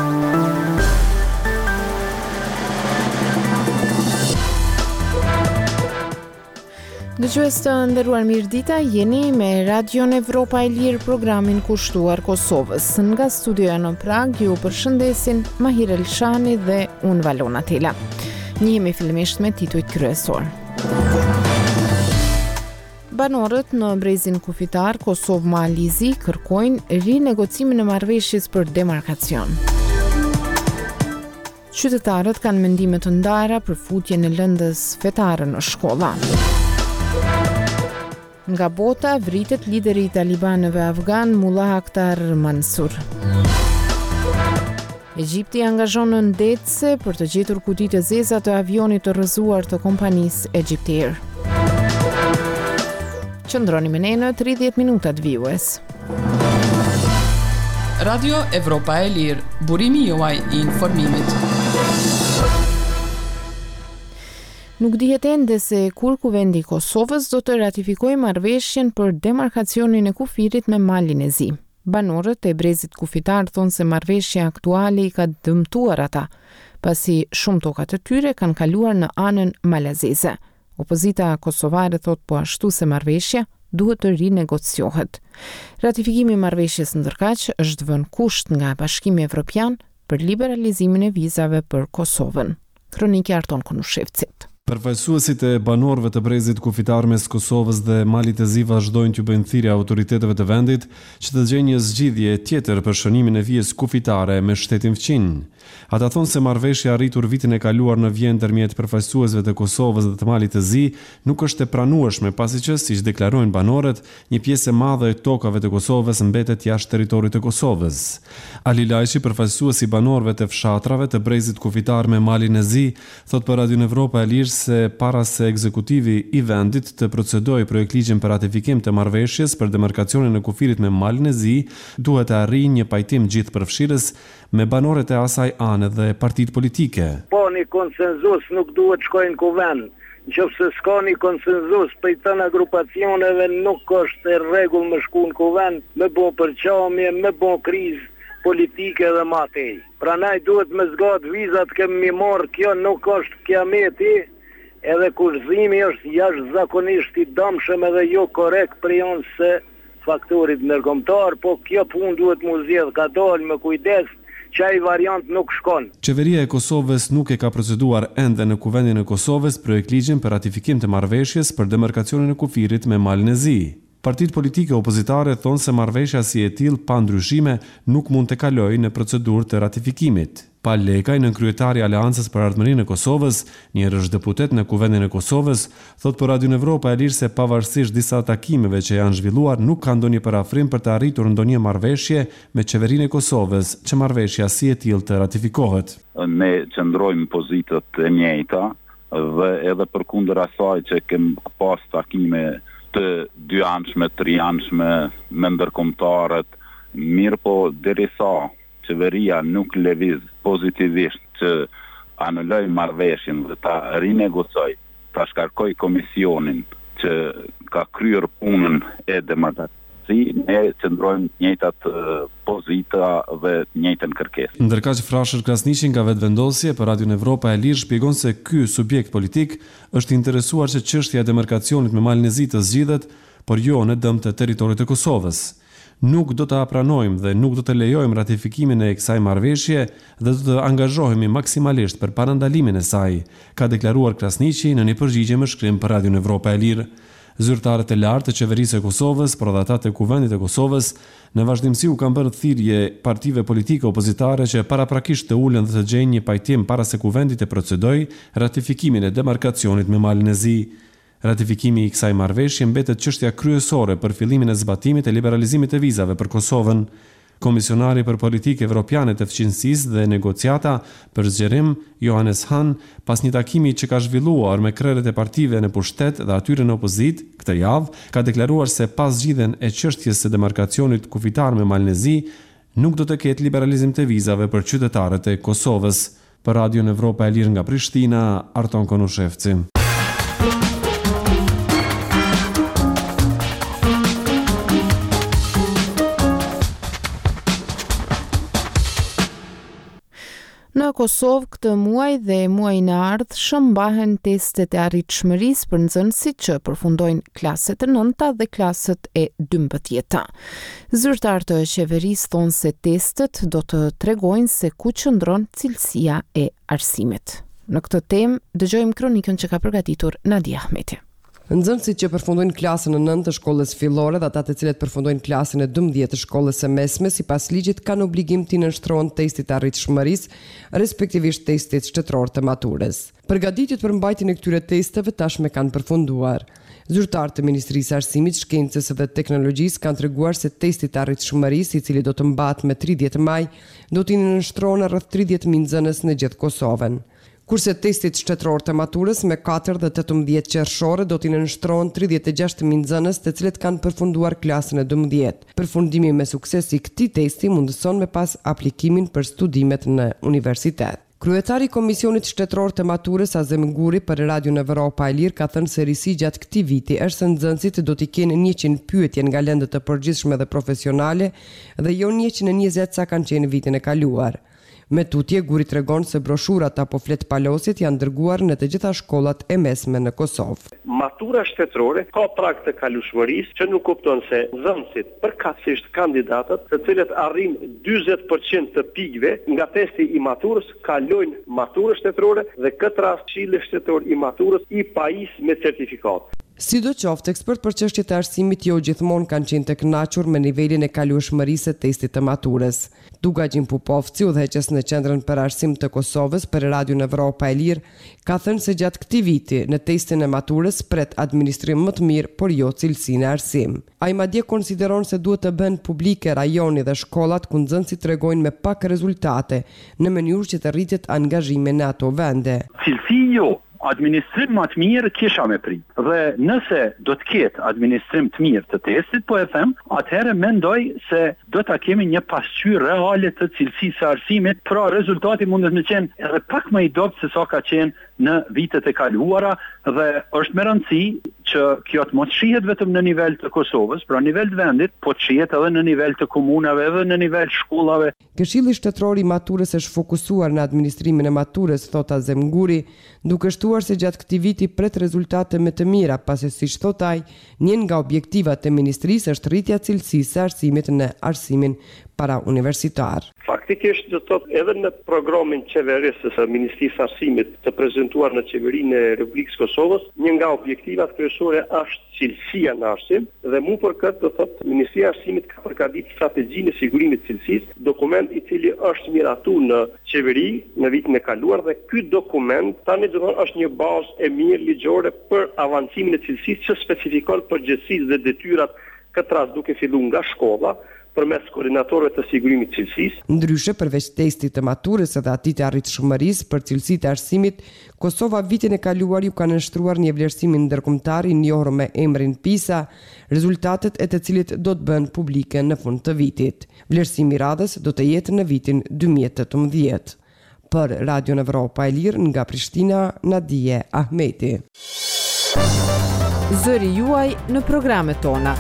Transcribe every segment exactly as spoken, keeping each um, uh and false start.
Dëgjues të nderuar, mirëdita, jeni me Radion Evropa e Lirë, programin kushtuar Kosovës. Nga studioja në Prag ju përshëndesin Mahir Elshani dhe unë Valona Tela. Njihemi fillimisht me titujt kryesor. Banorët në brezin kufitar Kosovë-Malizi kërkojnë rinegocimin e marrëveshjes për demarkacion. Qytetarët kanë mendime të ndara për futjen e lëndës fetare në shkolla. Nga bota vritet lideri i talibanëve afgan Mullah Akhtar Mansur. Egjipti angazhon në ndetse për të gjetur kutitë e zeza të avionit të rrëzuar të kompanisë Egypt Air. Qëndroni me ne në tridhjetë minutat vijues. Radio Evropa e Lirë, burimi juaj i informimit. Nuk dihet ende se kur Kuvendi i Kosovës do të ratifikojë marrëveshjen për demarkacionin e kufirit me Malin e Zi. Banorët e brezit kufitar thonë se marrëveshja aktuale i ka dëmtuar ata, pasi shumë tokat e tyre kanë kaluar në anën malazeze. Opozita kosovare thot po ashtu se marrëveshja duhet të rinegociohet. Ratifikimi i marrëveshjes ndërkaq është vënë kusht nga Bashkimi Evropian për liberalizimin e vizave për Kosovën. Kroniki Arton Konushevcit. Përfaqësuesit e banorëve të brezit kufitar mes Kosovës dhe Malit të Zi vazhdojnë t'ju bëjnë thirrje autoriteteve të vendit që të gjejnë një zgjidhje tjetër për shënimin e vijës kufitare me shtetin fqin. Ata thonë se marrëveshja arritur vitin e kaluar në Vjenë ndërmjet përfaqësuesve të Kosovës dhe të Malit të Zi nuk është e pranueshme, pasi që, siç deklarojnë banorët, një pjesë e madhe e tokave të Kosovës mbetet jashtë territorit të Kosovës. Ali Lajçi, përfaqësuesi i banorëve të fshatrave të brezit kufitar me Malin e Zi, thot për Radion Evropa e Lirë se para se ekzekutivi i vendit të procedojë projektligjin për ratifikim të marrëveshjes për demarkacionin e kufirit me Malin e Zi, duhet të arrijë një pajtim gjithëpërfshirës me banorët e asaj ane dhe partitë politike. Po, një konsenzus nuk duhet shkojnë kuvend. Nëse s'ka një konsenzus për të në agrupacioneve, nuk është e rregull me shku në kuvend, me bo përqamje, me bo krizë politike dhe matej. Pra naj duhet me zgat vizat kemi marrë, kjo nuk është kiameti, edhe kurzimi është jashtëzakonisht i dëmshëm edhe jo korrekt për janë se faktorit ndërkombëtar, po kjo punë duhet mu zgjedh ka dalë me kujdes, çaj variant nuk shkon. Qeveria e Kosovës nuk e ka proceduar ende në Kuvendin e Kosovës projektligjin për ratifikim të marrëveshjes për demarkacionin e kufirit me Malin e Zi. Partitë politike opozitare thonë se marrëveshja si e tillë pa ndryshime nuk mund të kalojë në procedurë të ratifikimit. Pal Lekaj, nënkryetari i Aleancës për Ardhmërinë e Kosovës, një herësh deputet në Kuvendin e Kosovës, thot për Radion Evropa e Lirë se pavarësisht disa takimeve që janë zhvilluar, nuk ka ndonjë parafrim për të arritur ndonjë marrëveshje me qeverinë e Kosovës, që marrëveshja si e tillë të ratifikohet. Ne qëndrojmë pozitët e njëjta dhe edhe përkundër asaj që kem pas takime të dyanshme, trianshme me ndërkombëtarët, mirë po derisa qeveria nuk lëviz pozitivisht që anuloj marrëveshjen dhe ta rinegocoj, ta shkarkoj komisionin që ka kryer punën e demarkacionit, ne qëndrojmë njëjtat pozita dhe njëjtën kërkesë. Ndërkaq Frashër Krasniqi nga vetvendosje për Radion Evropa e Lirë shpjegon se ky subjekt politik është interesuar që çështja e demarkacionit me Malin e Zi të zgjidhet, por jo në dëm të territorit të Kosovës. Nuk do të apranojmë dhe nuk do të lejojmë ratifikimin e kësaj marrëveshje dhe do të angazhohemi maksimalisht për parandalimin e saj, ka deklaruar Krasniqi në një përgjigje me shkrim për Radion Evropa e Lirë. Zyrtarët e lartë të qeverisë e Kosovës, por edhe ata të Kuvendit e Kosovës, në vazhdimsi u kanë bërë thirrje partive politike opozitare që paraprakisht të ulen dhe të gjejnë një pajtim para se Kuvendi të procedojë ratifikimin e demarkacionit me Malin e Zi. Ratifikimi i kësaj marrëveshje mbetet çështja kryesore për fillimin e zbatimit e liberalizimit të vizave për Kosovën. Komisionari për politikë evropiane të fqinësisë dhe negociata për zgjerim, Johannes Hahn, pas një takimi që ka zhvilluar me krerët e partive në pushtet dhe atyre në opozit këtë javë, ka deklaruar se pas zgjidhjen e çështjes së demarkacionit kufitar me Malin e Zi, nuk do të ketë liberalizim të vizave për qytetarët e Kosovës. Për Radion Evropa e Lirë nga Prishtina, Arton Konushevci. Në Kosovë këtë muaj dhe muajin e ardhshëm mbahen testet e arritshmërisë për nxënësit që përfundojnë klaset e nënta dhe klaset e dymbëdhjetë. Zyrtarët e qeverisë thonë se testet do të tregojnë se ku qëndron cilësia e arsimit. Në këtë temë dëgjojmë kronikën që ka përgatitur Nadia Ahmeti. Nxënësit që përfundojnë klasën e nëntë të shkollës fillore dhe ata të cilët përfundojnë klasën e dymbëdhjetë të shkollës së mesme, sipas ligjit kanë obligim të nënshtrohen testit të arritshmërisë, respektivisht testit shtetëror të maturës. Përgatitjet për mbajtjen e këtyre testeve tashmë kanë përfunduar. Zyrtarët e Ministrisë së Arsimit, Shkencës dhe Teknologjisë kanë treguar se testi i arritshmërisë, i cili do të mbahet më tridhjetë maj, do të nënshtrohen rreth tridhjetë mijë nxënës në gjithë Kosovën. Kurse testit shtetëror të maturës me katër dhe tetëmbëdhjetë qershore do t'i nënshtrohen tridhjetë e gjashtë mijë nxënës të cilët kanë përfunduar klasën e dymbëdhjetë. Përfundimi me sukses i këtij testi mundëson me pas aplikimin për studimet në universitet. Kryetari i Komisionit Shtetëror të Maturës Azem Guri për Radion Evropa e Lirë ka thënë se risi gjatë këtij viti është se nxënësit do t'i kenë njëqind pyetje nga lëndët të përgjithshme dhe profesionale dhe jo njëqind e njëzet sa kanë qenë vitin e kaluar. Me tutje, Guri tregon se broshurat apo flet palosit janë dërguar në të gjitha shkollat e mesme në Kosovë. Matura shtetërore ka prag të kalueshmërisë që nuk kupton se nxënësit, përkatësisht kandidatët, të cilët arrin dyzet përqind të pikëve nga testi i maturës, kalojnë maturën shtetërore dhe këtë rast Këshilli Shtetëror i Maturës i pajis me certifikat. Sidoqoftë, ekspert për çështjet e arsimit jo gjithmonë kanë qenë të kënaqur me nivelin e kalueshmërisë së testit të maturës. Dugagjin Pupovci, udhëheqës në Qendrën për Arsim të Kosovës për Radion Evropa e Lirë, ka thënë se gjatë këtij viti në testin e maturës pret administrim më të mirë, por jo cilësinë e arsim. Ai madje konsideron se duhet të bëhen publike rajoni dhe shkollat ku nxënësit tregojnë me pak rezultate në mënyrë që të rritet angazhimi në ato vende. Cilësi jo, administrim më të mirë kisha me prit. Dhe nëse do të ketë administrim të mirë të testit, po e them, atëherë mendoj se do ta kemi një pasqyrë reale të cilësisë së arsimit, pra rezultati mundet të qenë edhe pak më i dobët se sa ka qenë në vitet e kaluara dhe është me rëndësi që kjo të mos shihet vetëm në nivel të Kosovës, pra nivel të vendit, po të shihet edhe në nivel të komunave edhe në nivel shkollave. Këshilli Shtetëror i Maturës është fokusuar në administrimin e maturës, thot Azem Guri, duke shtuar se gjatë këtij viti pret rezultate më të mira, pasi siç thot ai, një nga objektivat e ministrisë është rritja e cilësisë së arsimit në arsimin para universitar. Faktikisht do të thotë edhe në programin qeverisë së Ministrisë së Arsimit të prezantuar në qeverinë e Republikës Kosovës, një nga objektivat kryesore është cilësia në arsim dhe mu për këtë do të thotë Ministria e Arsimit ka përgatitur strategjinë e sigurimit të cilësisë, dokument i cili është miratuar në qeveri në vitin e kaluar dhe ky dokument tani do të thonë është një bazë e mirë ligjore për avancimin e cilësisë që specifikon përgjegjësitë dhe detyrat këtë rast duke filluar nga shkolla përmes koordinatorëve të sigurimit të cilësisë. Ndryshe përveç testit të maturës edhe atij të arritshmërisë për cilësitë e arsimit, Kosova vitin e kaluar ju ka nënshtruar një vlerësim ndërkombëtar i njohur me emrin PISA, rezultatet e të cilit do të bëhen publike në fund të vitit. Vlerësimi i radhës do të jetë në vitin dy mijë e tetëmbëdhjetë. Për Radion Evropa e Lirë nga Prishtina, Nadia Ahmeti. Zëri juaj në programet tona.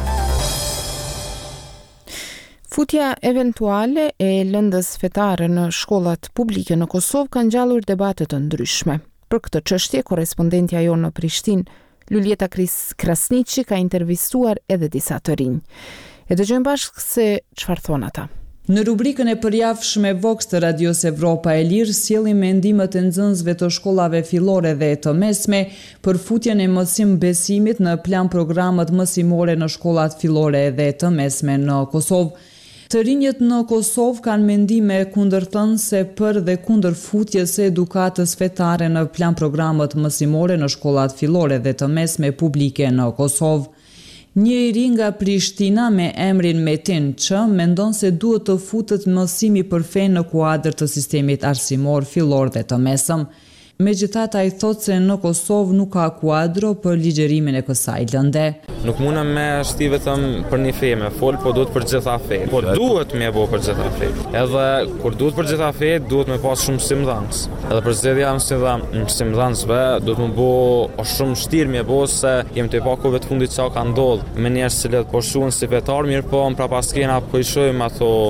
Futja eventuale e lëndës fetare në shkollat publike në Kosovë ka ngjallur debate të ndryshme. Për këtë çështje, korrespondentja jonë në Prishtinë, Luljeta Krasniqi, ka intervistuar edhe disa të rinj. E dëgjojmë bashkë se çfarë thon ata. Në rubrikën e përjavshme Vox të Radios Evropa e Lirë sjellim mendimet e nxënësve të shkollave fillore dhe të mesme për futjen e mësim besimit në plan programet mësimore në shkollat fillore dhe të mesme në Kosovë. Të rinjët në Kosovë kanë mendime kundërthënëse për dhe kundër futjes së edukatës fetare në plan programet mësimore në shkollat fillore dhe të mesme publike në Kosovë. Një i ri nga Prishtina me emrin Metin Ç mendon se duhet të futet mësimi për fe në kuadër të sistemit arsimor fillor dhe të mesëm. Megjithatë, ai thotë se në Kosovë nuk ka kuadro për ligjërimin e kësaj lënde. Nuk mundem me shti vetëm për një fe me fol, po duhet për gjitha fe. Po duhet me bo për gjitha fe. Edhe kur duhet për gjitha fe, duhet me pas shumë mësimdhënës. Edhe për zgjedhja mësimdhënësve duhet me bo shumë vështirë me bo se jem të pakove të fundit çka ka ndodhur. Me njerëz që po shuhen si fetar, mirë po pra pas kena po i shohim ato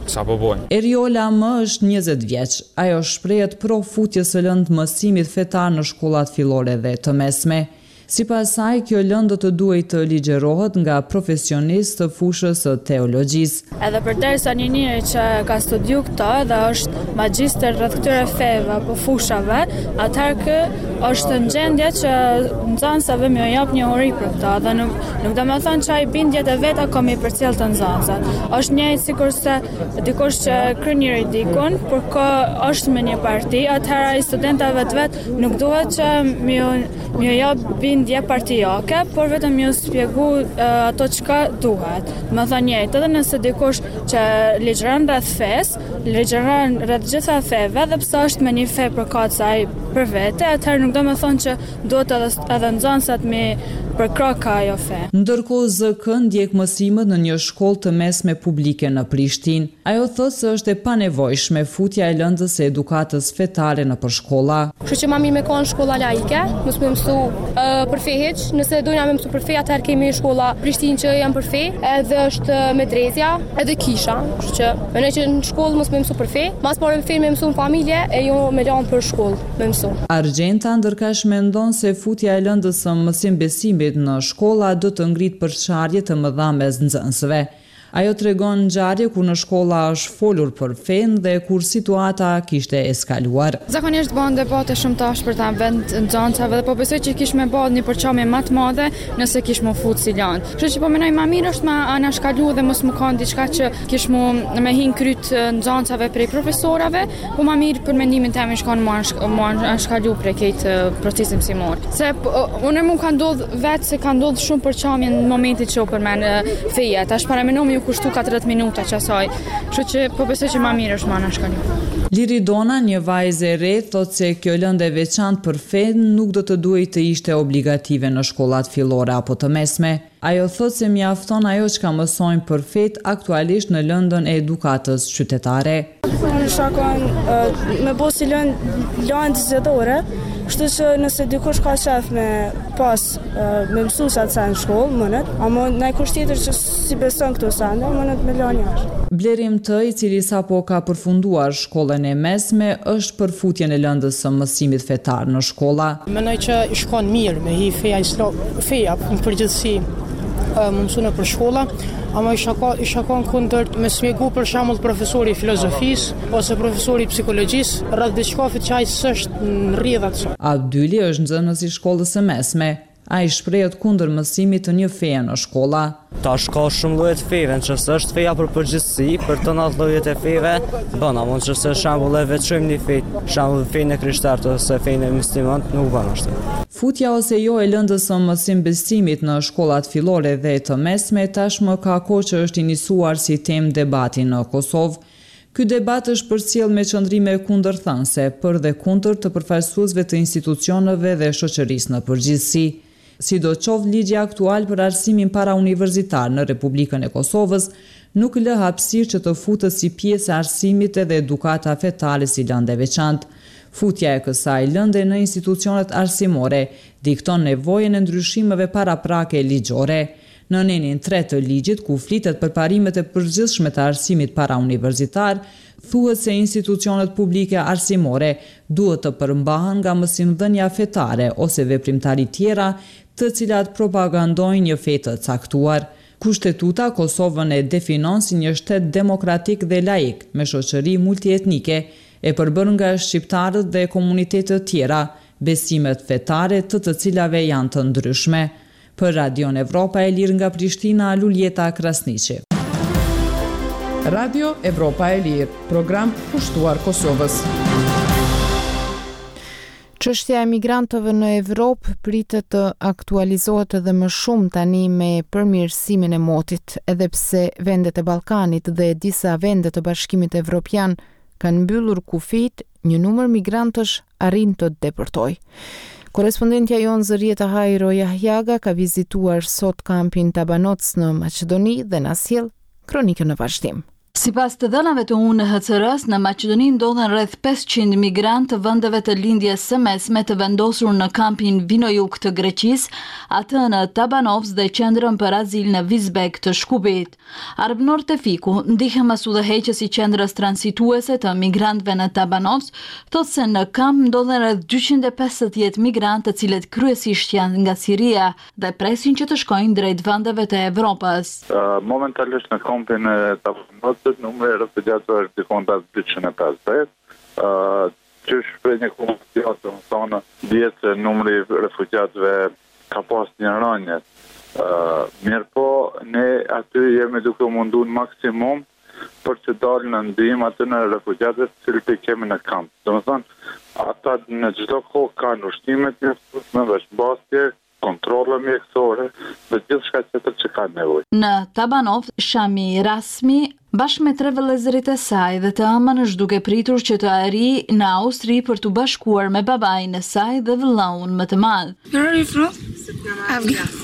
sa po bojnë. Eriola më është njëzet vjeç. Ajo shprehet pro futjes së lëndë mësimit fetar në shkollat fillore dhe të mesme. Sipas saj, kjo lëndë do të duhej të ligjerohet nga profesionistë të fushës së teologjisë. Edhe përderisa një njeri që ka studiu këto dhe është magjistër rreth këtyre feve apo fushave, atëherë kë është në gjendje që nxënësave më jap një uri për këto, dhe nuk, nuk do të thonë që ai bindjet e veta komi përcjell të nxënësat. Është njëjtë sikurse dikush që kryen një ridikun, por ko është me një parti, atëherë ai studentave të vet nuk duhet që më më jap bindje partijake, por vetëm ju spjegu uh, ato çka duhet. Më thënë njëjtë, edhe nëse dikush që ligjëron rreth fes, ligjëron rreth gjitha feve, dhe pse është me një fe përkatëse ai për vete, atëherë nuk do të thonë që duhet edhe, edhe nxënësat me përkrah ka ajo fe. Ndërkohë Z K ndjek mësimet në një shkollë të mesme publike në Prishtinë. Ajo thotë se është e panevojshme futja e lëndës së edukatës fetare në përshkolla. Kështu që më mirë me kanë shkolla laike, mos më mësu uh, për fe hiç, nëse dojna me mësu për fe, atëherë kemi shkolla Prishtinë që janë për fe, edhe është medrezja, edhe kisha. Kështu që mendoj që në shkollë mos më mësu për fe, mas parë fe më mësu në familje e jo me lanë për shkollë më mësu. Argjenta ndërkash mendon se futja e lëndës së mësim besimit në shkolla do të ngrit përçarje të mëdha mes nxënësve. Ajo tregon ngjarje ku në shkolla është folur për fen dhe kur situata kishte eskaluar. Zakonisht bën debate shumë të ashpërta në vend nxënësave dhe po besoj që kish më bën një përçarje më të madhe nëse kish më fut si lan. Kështu që po mendoj më mirë është më anashkalu dhe mos më kanë diçka që kish më më hin kryt nxënësave prej profesorave, po më mirë për mendimin tim shkon më anashkalu prej këtë procesi mësimor. Se unë më ka ndodh vetë se ka ndodh shumë përçarje në momentin që u përmend feja. Tash para më kushtu katërdhjetë minuta që asaj, kështu që po besoj që më mirë është më anashkalu. Liri Dona, një vajzë e re, thotë se kjo lëndë e veçantë për fen nuk do të duhej të ishte obligative në shkollat fillore apo të mesme. Ajo thotë se mjafton ajo që ka mësojnë për fet aktualisht në lëndën e edukatës qytetare. Unë shakon uh, me bo si lëndë lëndë zjedhore, kështu që nëse dikush ka qef me pas uh, me mësu sa të sa në shkollë, mënet, ama në kush tjetër që si beson këto sende, mënet me lënë jashtë. Blerim Të, i cili sapo ka përfunduar shkollën e mesme, është për futjen e lëndës së mësimit fetar në shkolla. Mendoj që shkon mirë me hi feja islam, feja në përgjithësi më mësune për shkolla, ama isha ka, isha ka në kundër me smjegu për shembull profesori i filozofisë ose profesori i psikologjisë rreth diçka që ai s'është në rrjedhat. Abdyli është nxënës i shkollës së mesme. Ai shprehet kundër mësimit të një feje në shkolla. Tash ka shumë lloje të feve, nëse është feja për përgjithësi, për të natë llojet e feve, bën, ama nëse shembull e veçojmë një fe, shembull fenë e krishterët ose fenë e muslimanët, nuk bën ashtu. Futja ose jo e lëndës së mësim besimit në shkollat fillore dhe të mesme tashmë ka kohë që është inisuar si temë debati në Kosovë. Ky debat është përcjell me qëndrime kundërthanëse për dhe kundër të përfaqësuesve të institucioneve dhe shoqërisë në përgjithësi. Sidoqoftë ligji aktual për arsimin parauniversitar në Republikën e Kosovës nuk lë hapësirë që të futët si pjesë e arsimit edhe edukata fetare si lëndë e veçantë. Futja e kësaj lënde në institucionet arsimore dikton nevojën e ndryshimeve paraprake ligjore. Në nenin tre të ligjit, ku flitet për parimet e përgjithshme të arsimit parauniversitar, thuhet se institucionet publike arsimore duhet të përmbahen nga mësimdhënia fetare ose veprimtari tjera të cilat propagandojnë një fe të caktuar. Kushtetuta Kosovën e definon si një shtet demokratik dhe laik me shoqëri multietnike, e përbërë nga shqiptarët dhe komunitetet tjera, besimet fetare të të cilave janë të ndryshme. Për Radio Evropa e Lirë nga Prishtina, Luljeta Krasniqi. Radio Evropa e Lirë, program pushtuar Kosovës. Çështja e migrantëve në Evropë pritet të aktualizohet edhe më shumë tani me përmirësimin e motit, edhe pse vendet e Ballkanit dhe disa vende të Bashkimit Evropian kanë mbyllur kufit, një numër migrantësh arrin të depërtojë. Korespondentja jonë Zërieta Hajro Jahjaga ka vizituar sot kampin Tabanoc në Maqedoni dhe na sjell kronikën në vazhdim. Sipas të dhënave të U N H C R-s, në Maqedoni ndodhen rreth pesëqind migrantë të vendeve të lindjes së mesme të vendosur në kampin Vinojuk të Greqisë, atë në Tabanovs dhe qendrën për azil në Vizbek të Shkupit. Arbnor Tefiku, ndihmas udhëheqës i qendrës transituese të migrantëve në Tabanovs, thotë se në kamp ndodhen rreth dyqind e pesëdhjetë migrantë, të cilët kryesisht janë nga Siria dhe presin që të shkojnë drejt vendeve të Evropës. Uh, momentalisht në kampin e Tabanovs numri i refugjatëve është dikon të dyqind e pesëdhjetë. Uh, që shprej një komunikat të më thonë, djetë se numri i refugjatëve ka pas një rënje. Uh, mirë po, ne aty jemi duke mundu në maksimum për që dalë në ndihmë aty në refugjatët cilët i kemi në kamp. Do më thonë, ata në çdo kohë kanë ushqimet mjaftueshme, veshmbasje, kontrole mjekësore dhe gjithçka tjetër që ka nevojë. Në Tabanov, Shami Rasmi bashkë me tre vëllezërit e saj dhe të ëmën është duke pritur që të arrijë në Austri për të bashkuar me babain e saj dhe vëllaun më të madh. Where are you from? Afghanistan.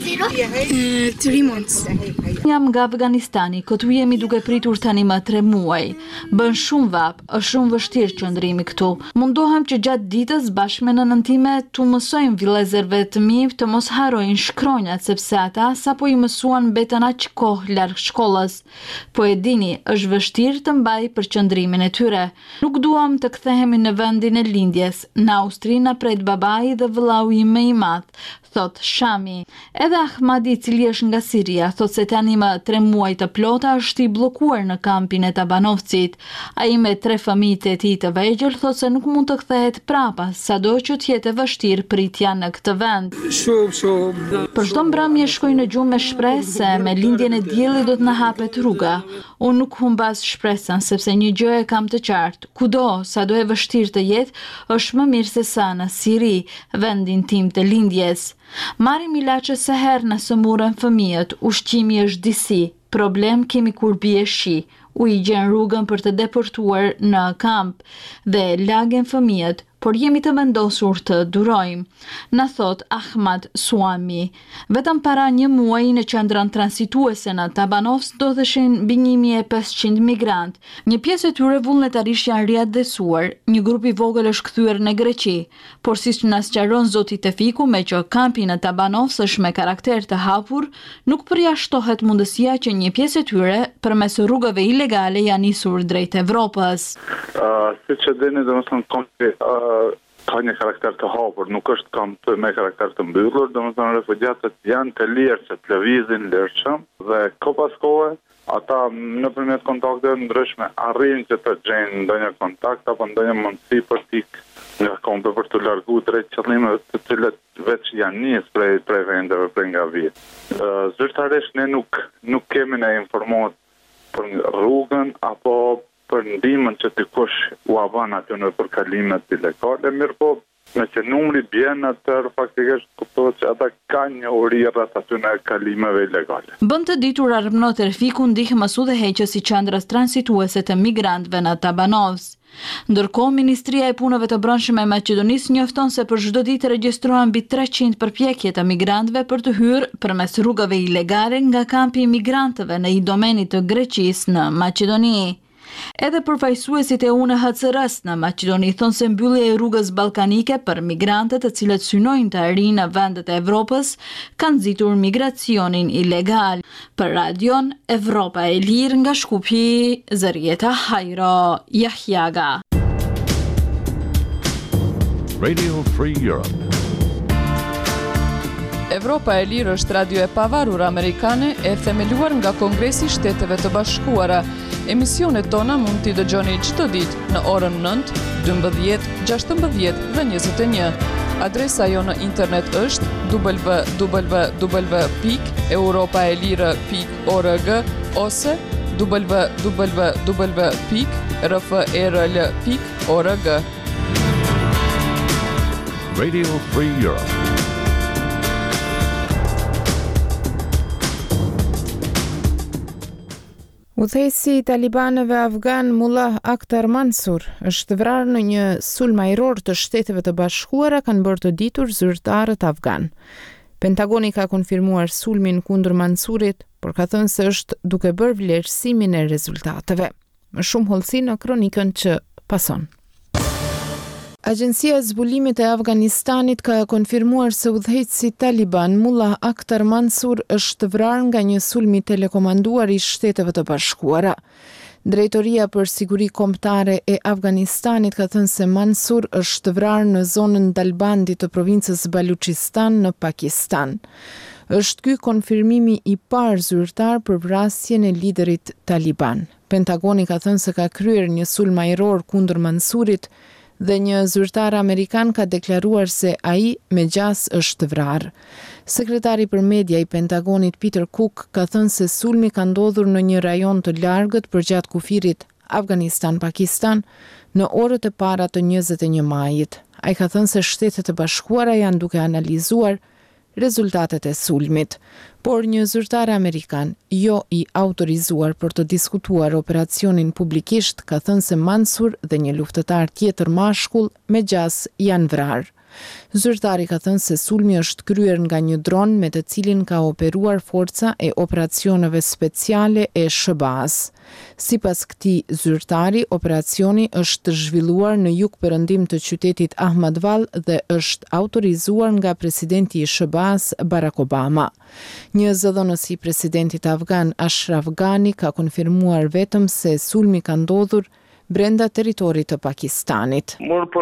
Uh, three months. Jam nga Afganistani, këtu jemi duke pritur tani më tre muaj. Bën shumë vap, është shumë vështirë qëndrimi këtu. Mundohem që gjatë ditës bashkë me nënën time tu mësojmë vëllezërve të mi të mos harrojnë shkronjat, sepse ata sapo i mësuan mbeten aq kohë larg shkollës. Po e dini, është vështirë të mbaj për qëndrimin e tyre. Nuk duam të kthehemi në vendin e lindjes. Në Austri na pret babai dhe vëllau im më i madh, thot Shami. Edhe Ahmadi, i cili është nga Siria, thot se tani më tre muaj të plota është i bllokuar në kampin e Tabanovcit. Ai me tre fëmijët e tij të vegjël thot se nuk mund të kthehet prapa, sado që të jetë vështirë pritja në këtë vend. Shumë, shumë. Për çdo mbrëmje shkoj në gjumë me shpresë se me lindjen e diellit do të na hapet rruga. Unë nuk humbas shpresën, sepse një gjë e kam të qartë. Kudo, sado e vështirë të jetë, është më mirë se sa në Siri, vendin tim të lindjes. Marrim ilaçe se herë nëse murën fëmijët, ushqimi është disi, problem kemi kur bie shi, u i gjen rrugën për të deportuar në kamp dhe lagen fëmijët, por jemi të vendosur të durojmë, na thot Ahmad Suami. Vetëm para një muaji në qendrën transituese në Tabanovs ndodheshin mbi një mijë e pesëqind migrant. Një pjesë e tyre vullnetarisht janë riadresuar, një grup i vogël është kthyer në Greqi, por siç na sqaron zoti Tefiku, me që kampi në Tabanovs është me karakter të hapur, nuk përjashtohet mundësia që një pjesë e tyre përmes rrugëve ilegale janë nisur drejt Evropës. Uh, siç e dini, domethënë kampi uh, ka një karakter të hapur, nuk është kamp me karakter të mbyllur, domethënë refugjatët janë të lirë që të lëvizin lirshëm dhe ko pas kohe ata nëpërmjet kontakteve ndryshme arrin që të gjejnë ndonjë kontakt apo ndonjë mundësi për të nga kampi për të larguar drejt qëllimeve të cilet veç janë nis prej prej vendeve prej nga vit. Uh, Zyrtarisht ne nuk nuk kemi ne informuar për rrugën apo për ndihmën që dikush u avan aty në përkalimet ilegale, mirë po, nëse numri bjen atër faktikisht kuptohet që ata kanë një uri rreth aty në kalimeve ilegale. Bën të ditur Arbnor Tefiku, ndihmës udhëheqës i qendrës transituese të migrantëve në Tabanovs. Ndërkohë, Ministria e Punëve të Brendshme e Maqedonisë njofton se për çdo ditë regjistrohen mbi treqind përpjekje të migrantëve për të hyrë përmes rrugëve ilegale nga kampi i migrantëve në Idomenit të Greqisë në Maqedoni. Edhe përfaqësuesit e U N H C R-s në Maqedoni thonë se mbyllja e rrugës ballkanike për migrantët të cilët synojnë të arrijnë në vendet e Evropës ka nxitur migracionin ilegal. Për Radion Evropa e Lirë nga Shkupi, Zërieta Hajro Yahyaga. Radio Free Europe. Evropa e Lirë është radio e pavarur amerikane e themeluar nga Kongresi i Shteteve të Bashkuara. Emisionet tona mund t'i dëgjoni çdo ditë në orën nëntë, dymbëdhjetë, gjashtëmbëdhjetë dhe njëzet e një. Adresa jo në internet është w w w pikë europaelire pikë org ose w w w pikë r f e r l pikë org. Radio Free Europe. Udhëheqësi i talibanëve afgan Mullah Akhtar Mansur është vrarë në një sulm ajror të Shteteve të Bashkuara, kanë bërë të ditur zyrtarët afgan. Pentagoni ka konfirmuar sulmin kundër Mansurit, por ka thënë se është duke bërë vlerësimin e rezultateve. Më shumë hollësi në kronikën që pason. Agjencia e zbulimit e Afganistanit ka konfirmuar se udhëheqësi taliban Mullah Akhtar Mansur është vrarë nga një sulm i telekomanduar i Shteteve të Bashkuara. Drejtoria për siguri kombëtare e Afganistanit ka thënë se Mansur është vrarë në zonën Dalbandi të provincës Baluchistan në Pakistan. Është ky konfirmimi i parë zyrtar për vrasjen e liderit taliban. Pentagoni ka thënë se ka kryer një sulm ajror kundër Mansurit dhe një zyrtar amerikan ka deklaruar se ai me gjas është vrarë. Sekretari për media i Pentagonit Peter Cook ka thënë se sulmi ka ndodhur në një rajon të largët përgjatë kufirit Afganistan-Pakistan në orët e para të njëzet e një majit. Ai ka thënë se Shtetet e Bashkuara janë duke analizuar rezultatet e sulmit, por një zyrtar amerikan jo i autorizuar për të diskutuar operacionin publikisht ka thënë se Mansur dhe një luftëtar tjetër mashkull me gjas janë vrarë. Zyrtari ka thënë se sulmi është kryer nga një dron me të cilin ka operuar forca e operacioneve speciale e S B A-s. Sipas këtij zyrtari, operacioni është zhvilluar në jug-perëndim të qytetit Ahmadval dhe është autorizuar nga presidenti i S B A-s Barack Obama. Një zëdhënës i presidentit afgan Ashraf Ghani ka konfirmuar vetëm se sulmi ka ndodhur brenda teritorit të Pakistanit.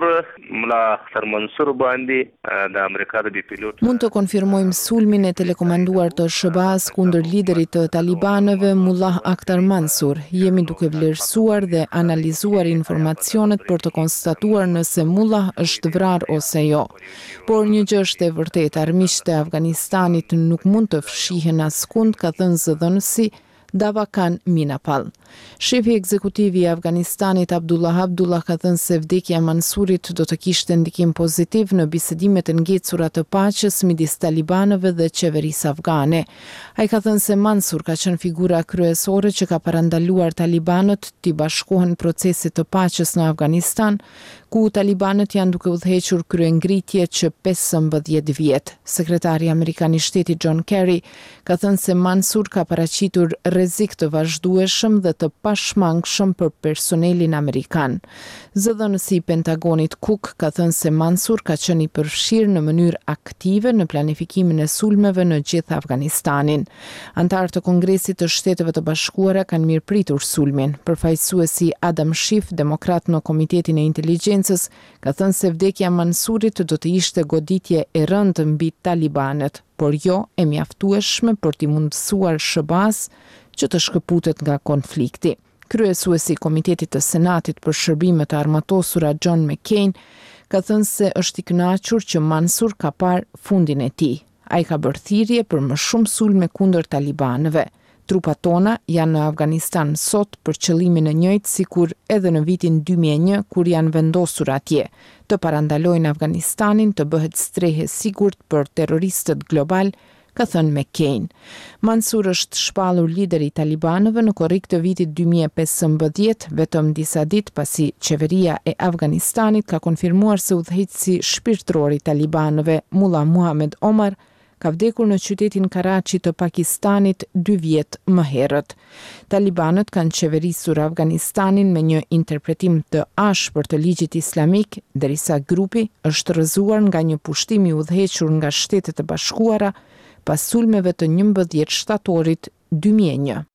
Mund të konfirmojmë sulmin e telekomanduar të S B A-s kundër liderit të talibanëve Mullah Akhtar Mansur. Jemi duke vlerësuar dhe analizuar informacionet për të konstatuar nëse Mullah është vrarë ose jo. Por një gjë është e vërtetë, armiqtë e Afganistanit nuk mund të fshihen askund, ka thënë zëdhënësi Davakan Minapal. Shefi ekzekutivi i Afganistanit Abdullah Abdullah ka thënë se vdekja e Mansurit do të kishte ndikim pozitiv në bisedimet e ngecura të paqes midis talibanëve dhe qeverisë afgane. Ai ka thënë se Mansur ka qenë figura kryesore që ka parandaluar talibanët të bashkohen procesit të paqes në Afganistan, ku talibanët janë duke udhëhequr kryengritje që pesëmbëdhjetë vjet. Sekretari amerikan i shtetit John Kerry ka thënë se Mansur ka paraqitur rrezik të vazhdueshëm dhe të pashmangshëm për personelin amerikan. Zëdhënësi i Pentagonit Cook ka thënë se Mansur ka qenë i përfshirë në mënyrë aktive në planifikimin e sulmeve në gjithë Afganistanin. Antarë të Kongresit të Shteteve të Bashkuara kanë mirëpritur sulmin. Përfaqësuesi Adam Schiff, demokrat në Komitetin e Inteligjencës, ka thënë se vdekja e Mansurit do të ishte goditje e rëndë mbi talibanët, por jo e mjaftueshme për t'i mundësuar S B A-s që të shkëputet nga konflikti. Kryesuesi i Komitetit të Senatit për shërbimet e armatosura John McCain ka thënë se është i kënaqur që Mansur ka parë fundin e tij. Ai ka bërë thirrje për më shumë sulme kundër talibanëve. Trupat tona janë në Afganistan sot për qëllimin e njëjtë sikur edhe në vitin dy mijë e një kur janë vendosur atje, të parandalojnë Afganistanin të bëhet strehë e sigurt për terroristët global, ka thënë McCain. Mansur është shpallur lider i talibanëve në korrik të vitit dy mijë e pesëmbëdhjetë, vetëm disa ditë pasi qeveria e Afganistanit ka konfirmuar se udhëheqësi shpirtëror i talibanëve Mullah Muhammad Omar ka vdekur në qytetin Karachi të Pakistanit dy vjet më herët. Talibanët kanë qeverisur Afganistanin me një interpretim të ashpër të ligjit islamik, derisa grupi është rrëzuar nga një pushtim i udhëhequr nga Shtetet e Bashkuara pas sulmeve të njëmbëdhjetë shtatorit dy mijë e një.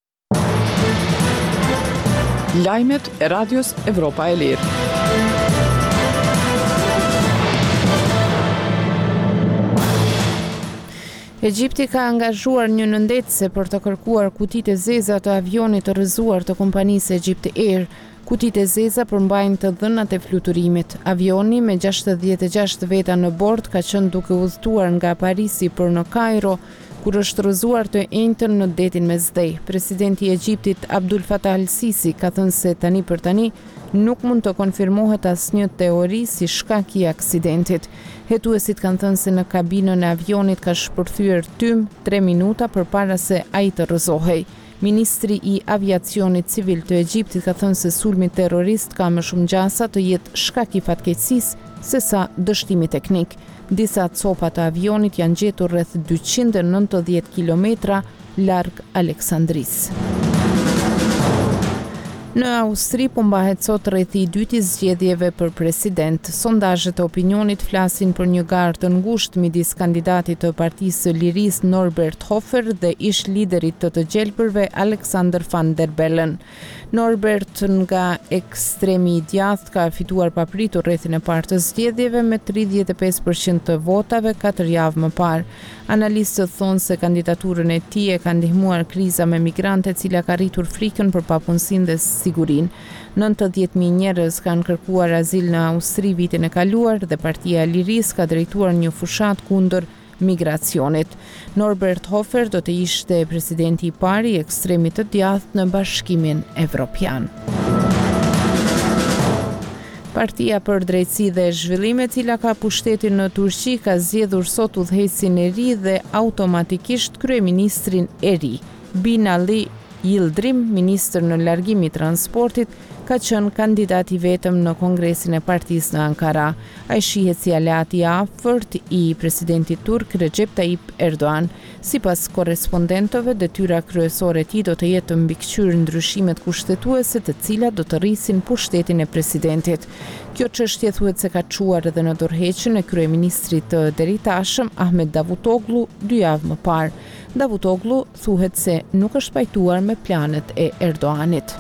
Lajmet e Radios Evropa e Lirë. Egjipti ka angazhuar një nëndetëse për të kërkuar kutitë e zeza të avionit të rrëzuar të kompanisë Egypt Air. Kutitë e zeza përmbajnë të dhënat e fluturimit. Avioni me gjashtëdhjetë e gjashtë veta në bord ka qenë duke udhëtuar nga Parisi për në Kairo, kur është rrëzuar të enjtën në detin Mesdhej. Presidenti i Egjiptit Abdul Fattah al-Sisi ka thënë se tani për tani nuk mund të konfirmohet asnjë teori si shkak i aksidentit. Hetuesit kanë thënë se në kabinën e avionit ka shpërthyer tym tre minuta përpara se ai të rrëzohej. Ministri i Aviacionit Civil të Egjiptit ka thënë se sulmi terrorist ka më shumë gjasa të jetë shkak i fatkeqësisë se sa dështimi teknik. Disa copa të avionit janë gjetur rreth dyqind e nëntëdhjetë kilometra larg Aleksandrisë. Në Austri po mbahet sot rrethi i dytë i zgjedhjeve për president. Sondazhet e opinionit flasin për një garë të ngushtë midis kandidatit të Partisë së Lirisë Norbert Hofer dhe ish liderit të të gjelbërve Alexander van der Bellen. Norbert nga ekstremi i djathtë ka fituar papritur rrethin e parë të zgjedhjeve me tridhjetë e pesë përqind të votave katër javë më parë. Analistët thonë se kandidaturën e tij e ka ndihmuar kriza me migrante e cila ka rritur frikën për papunësinë dhe sigurinë. nëntëdhjetë mijë njerëz kanë kërkuar azil në Austri vitin e kaluar dhe Partia e Lirisë ka drejtuar një fushat kundër migracionit. Norbert Hofer do të ishte presidenti i parë i ekstremit të djathtë në Bashkimin Evropian. Partia për Drejtësi dhe Zhvillim, e cila ka pushtetin në Turqi, ka zgjedhur sot udhëheqësin e ri dhe automatikisht kryeministrin e ri. Binali Yildirim, ministër në largim i transportit, ka qenë kandidat i vetëm në Kongresin e Partisë në Ankara. Ai shihet si aleat i afërt i presidentit turk Recep Tayyip Erdogan. Sipas korrespondentëve, detyra kryesore e tij do të jetë të mbikëqyrë ndryshimet kushtetuese, të cilat do të rrisin pushtetin e presidentit. Kjo çështje thuhet se ka çuar edhe në dorëheqjen e kryeministrit të deritashëm Ahmet Davutoglu dy javë më parë. Davutoglu thuhet se nuk është pajtuar me planet e Erdoganit.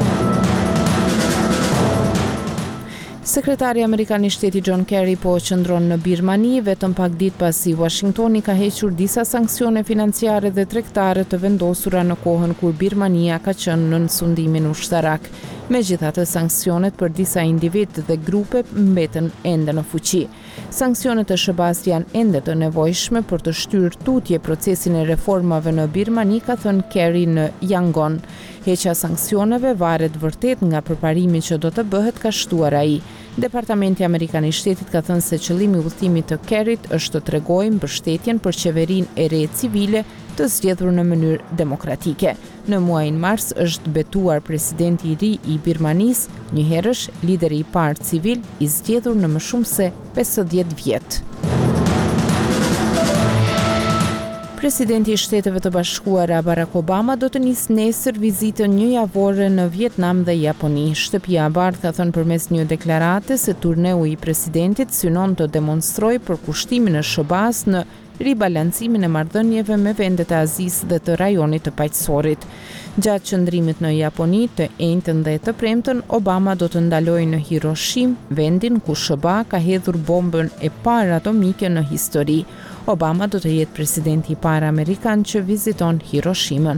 Sekretari Amerikan i Shtetit John Kerry po qëndron në Birmani vetëm pak ditë pasi Washingtoni ka hequr disa sanksione financiare dhe tregtare të vendosura në kohën kur Birmania ka qenë në sundimin ushtarak. Megjithatë, sanksionet për disa individ dhe grupe mbeten ende në fuqi. Sanksionet e S B A-s janë ende të nevojshme për të shtyrë tutje procesin e reformave në Birmani, ka thënë Kerry në Yangon. Heqja sanksioneve varet vërtet nga përparimi që do të bëhet, ka shtuar ai. Departamenti Amerikan i Shtetit ka thënë se qëllimi i udhëtimit të Kerryt është të tregojë mbështetjen për qeverinë e re civile të zgjedhur në mënyrë demokratike. Në muajin mars është betuar presidenti i ri i Birmanisë, njëherësh lideri i parë civil i zgjedhur në më shumë se pesëdhjetë vjet. Presidenti i Shteteve të Bashkuara Barack Obama do të nisë nesër vizitën një javore në Vietnam dhe Japoni. Shtëpia e Bardhë ka thënë përmes një deklarate se turneu i presidentit synon të demonstrojë për kushtimin e S B A-s në ribalancimin e marrëdhënieve me vendet e Azisë dhe të rajonit të paqësorit. Gjatë qëndrimit në Japoni të enjtën dhe të premtën, Obama do të ndalojë në Hiroshim, vendin ku S B A ka hedhur bombën e parë atomike në histori. Obama do të jetë presidenti i parë amerikan që viziton Hiroshimën.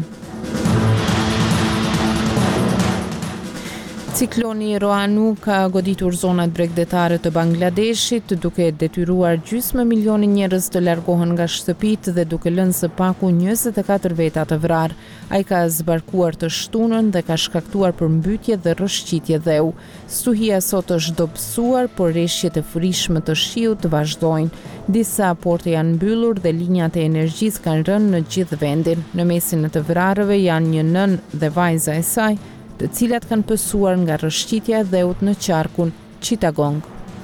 Cikloni Roanu ka goditur zonat bregdetare të Bangladeshit, duke detyruar gjysmë milioni njerëz të largohen nga shtëpitë dhe duke lënë së paku njëzet e katër veta të vrarë. Ai ka zbarkuar të shtunën dhe ka shkaktuar përmbytje dhe rrëshqitje dheu. Stuhia sot është dobësuar, por rreshjet e furishme të shiut vazhdojnë. Disa porte janë mbyllur dhe linjat e energjisë kanë rënë në gjithë vendin. Në mesin e të vrarëve janë një nën dhe vajza e saj, të cilat kanë pësuar nga rrëshqitja e dheut në qarkun Chittagong.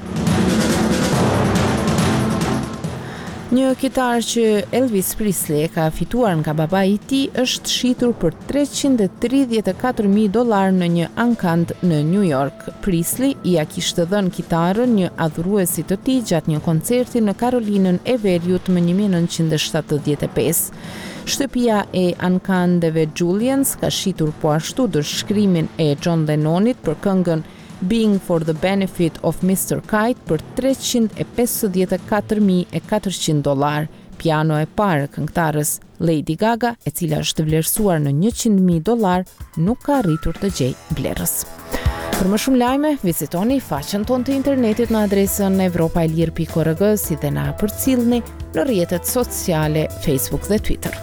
Një kitar që Elvis Presley ka fituar nga babai i tij është shitur për treqind e tridhjetë e katër mijë dollar në një ankand në New York. Presley i ja kishte dhënë kitarën një adhuruesit të tij gjatë një koncerti në Karolinën e Veriut më një mijë e nëntëqind e shtatëdhjetë e pesë. Shtëpia e ankandeve Julians ka shitur po ashtu dërshkrimin e John Lennonit për këngën Being for the Benefit of mister Kite për treqind e pesëdhjetë e katër mijë e katërqind dollar. Piano e parë këngëtarës Lady Gaga, e cila është vlerësuar në njëqind mijë dollar, nuk ka arritur të gjejë blerës. Për më shumë lajme, vizitoni faqen tonë të internetit në adresën evropaelir pikë org, si dhe na përcjellni në rrjetet sociale Facebook dhe Twitter.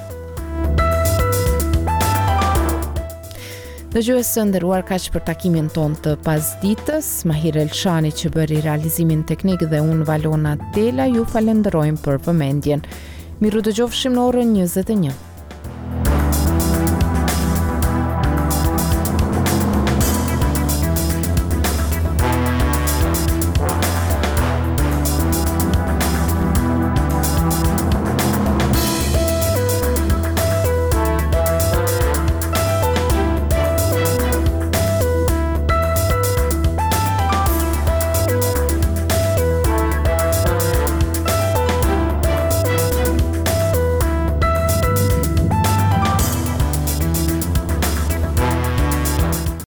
Dëgjues të nderuar, kaq për takimin ton të pasdites. Mahir Elshani që bëri realizimin teknik dhe unë Valona Dela ju falenderojmë për vëmendjen. Miru dëgjofshim në orën njëzet e një.